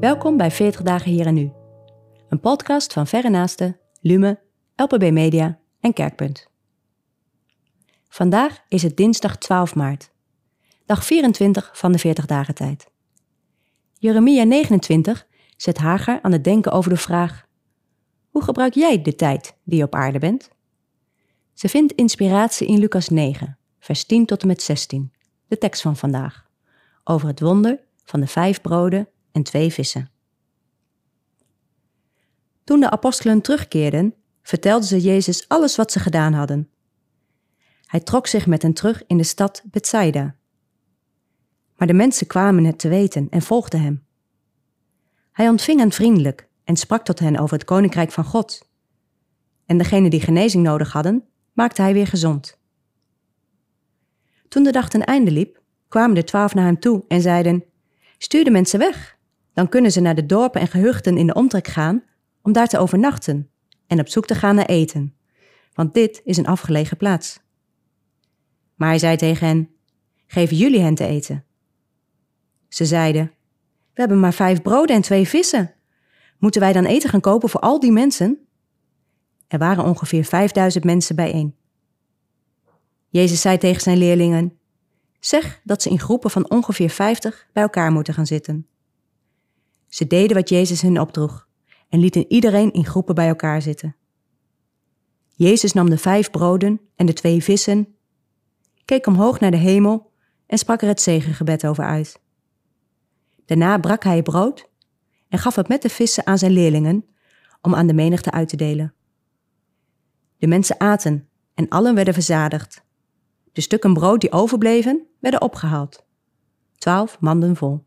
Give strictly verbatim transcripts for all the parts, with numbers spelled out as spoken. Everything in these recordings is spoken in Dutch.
Welkom bij veertig dagen hier en nu. Een podcast van Verre Naasten, Lume, L P B Media en Kerkpunt. Vandaag is het dinsdag twaalf maart, dag vierentwintig van de veertig dagen tijd. Jeremia negenentwintig zet Hagar aan het denken over de vraag: hoe gebruik jij de tijd die je op aarde bent? Ze vindt inspiratie in Lucas negen, vers tien tot en met zestien, de tekst van vandaag, over het wonder van de vijf broden en twee vissen. Toen de apostelen terugkeerden, vertelden ze Jezus alles wat ze gedaan hadden. Hij trok zich met hen terug in de stad Bethsaida. Maar de mensen kwamen het te weten en volgden hem. Hij ontving hen vriendelijk en sprak tot hen over het koninkrijk van God. En degenen die genezing nodig hadden, maakte hij weer gezond. Toen de dag ten einde liep, kwamen de twaalf naar hem toe en zeiden: stuur de mensen weg, dan kunnen ze naar de dorpen en gehuchten in de omtrek gaan om daar te overnachten en op zoek te gaan naar eten, want dit is een afgelegen plaats. Maar hij zei tegen hen: geven jullie hen te eten? Ze zeiden: we hebben maar vijf broden en twee vissen. Moeten wij dan eten gaan kopen voor al die mensen? Er waren ongeveer vijfduizend mensen bijeen. Jezus zei tegen zijn leerlingen: zeg dat ze in groepen van ongeveer vijftig bij elkaar moeten gaan zitten. Ze deden wat Jezus hun opdroeg en lieten iedereen in groepen bij elkaar zitten. Jezus nam de vijf broden en de twee vissen, keek omhoog naar de hemel en sprak er het zegengebed over uit. Daarna brak hij het brood en gaf het met de vissen aan zijn leerlingen om aan de menigte uit te delen. De mensen aten en allen werden verzadigd. De stukken brood die overbleven werden opgehaald. Twaalf manden vol.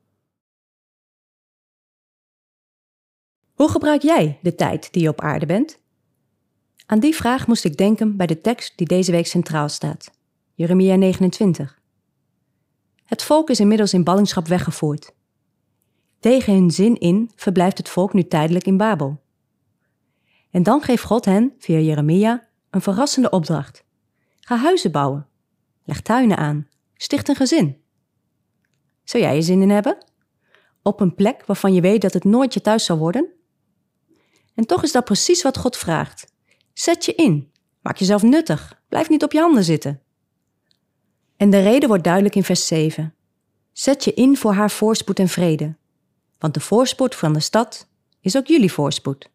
Hoe gebruik jij de tijd die je op aarde bent? Aan die vraag moest ik denken bij de tekst die deze week centraal staat. Jeremia negenentwintig. Het volk is inmiddels in ballingschap weggevoerd. Tegen hun zin in verblijft het volk nu tijdelijk in Babel. En dan geeft God hen, via Jeremia, een verrassende opdracht. Ga huizen bouwen. Leg tuinen aan. Sticht een gezin. Zou jij er zin in hebben? Op een plek waarvan je weet dat het nooit je thuis zal worden? En toch is dat precies wat God vraagt. Zet je in. Maak jezelf nuttig. Blijf niet op je handen zitten. En de reden wordt duidelijk in vers zeven. Zet je in voor haar voorspoed en vrede. Want de voorspoed van de stad is ook jullie voorspoed.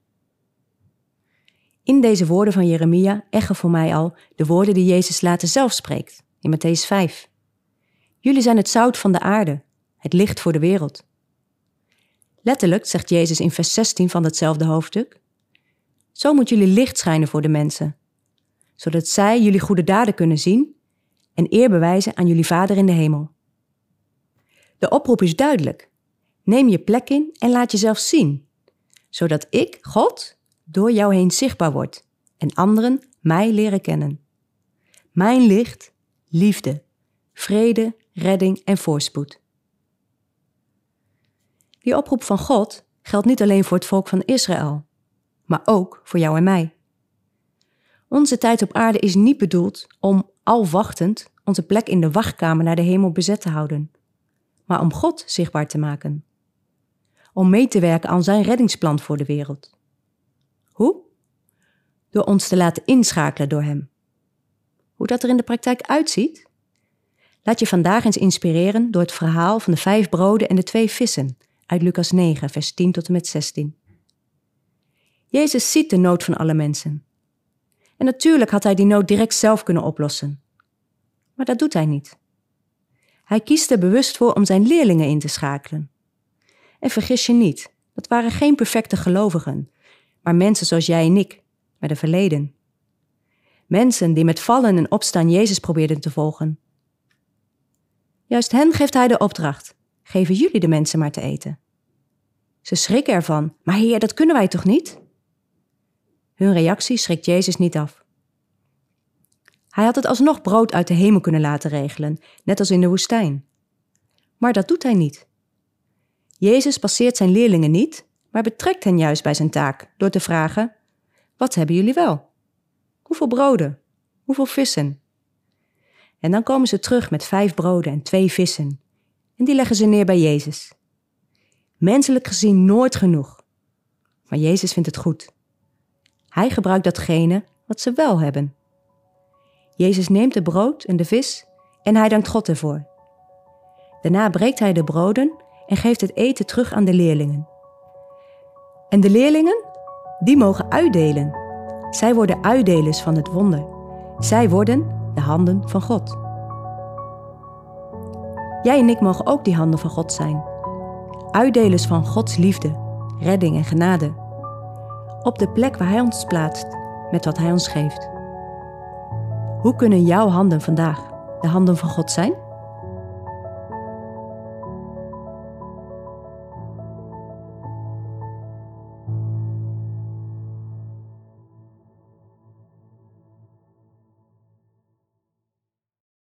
In deze woorden van Jeremia echo voor mij al de woorden die Jezus later zelf spreekt, in Mattheüs vijf. Jullie zijn het zout van de aarde, het licht voor de wereld. Letterlijk zegt Jezus in vers zestien van datzelfde hoofdstuk: zo moet jullie licht schijnen voor de mensen, zodat zij jullie goede daden kunnen zien en eer bewijzen aan jullie Vader in de hemel. De oproep is duidelijk. Neem je plek in en laat jezelf zien, zodat ik, God, door jou heen zichtbaar word en anderen mij leren kennen. Mijn licht, liefde, vrede, redding en voorspoed. Die oproep van God geldt niet alleen voor het volk van Israël, maar ook voor jou en mij. Onze tijd op aarde is niet bedoeld om, al wachtend, onze plek in de wachtkamer naar de hemel bezet te houden, maar om God zichtbaar te maken. Om mee te werken aan zijn reddingsplan voor de wereld. Hoe? Door ons te laten inschakelen door hem. Hoe dat er in de praktijk uitziet? Laat je vandaag eens inspireren door het verhaal van de vijf broden en de twee vissen uit Lucas negen, vers tien tot en met zestien. Jezus ziet de nood van alle mensen. En natuurlijk had hij die nood direct zelf kunnen oplossen. Maar dat doet hij niet. Hij kiest er bewust voor om zijn leerlingen in te schakelen. En vergis je niet, dat waren geen perfecte gelovigen, maar mensen zoals jij en ik, met een verleden. Mensen die met vallen en opstaan Jezus probeerden te volgen. Juist hen geeft hij de opdracht: geven jullie de mensen maar te eten. Ze schrikken ervan: maar Heer, dat kunnen wij toch niet? Hun reactie schrikt Jezus niet af. Hij had het alsnog brood uit de hemel kunnen laten regelen, net als in de woestijn. Maar dat doet hij niet. Jezus passeert zijn leerlingen niet, maar betrekt hen juist bij zijn taak door te vragen: wat hebben jullie wel? Hoeveel broden? Hoeveel vissen? En dan komen ze terug met vijf broden en twee vissen. En die leggen ze neer bij Jezus. Menselijk gezien nooit genoeg. Maar Jezus vindt het goed. Hij gebruikt datgene wat ze wel hebben. Jezus neemt de brood en de vis en hij dankt God ervoor. Daarna breekt hij de broden en geeft het eten terug aan de leerlingen. En de leerlingen, die mogen uitdelen. Zij worden uitdelers van het wonder. Zij worden de handen van God. Jij en ik mogen ook die handen van God zijn. Uitdelers van Gods liefde, redding en genade. Op de plek waar Hij ons plaatst, met wat Hij ons geeft. Hoe kunnen jouw handen vandaag de handen van God zijn?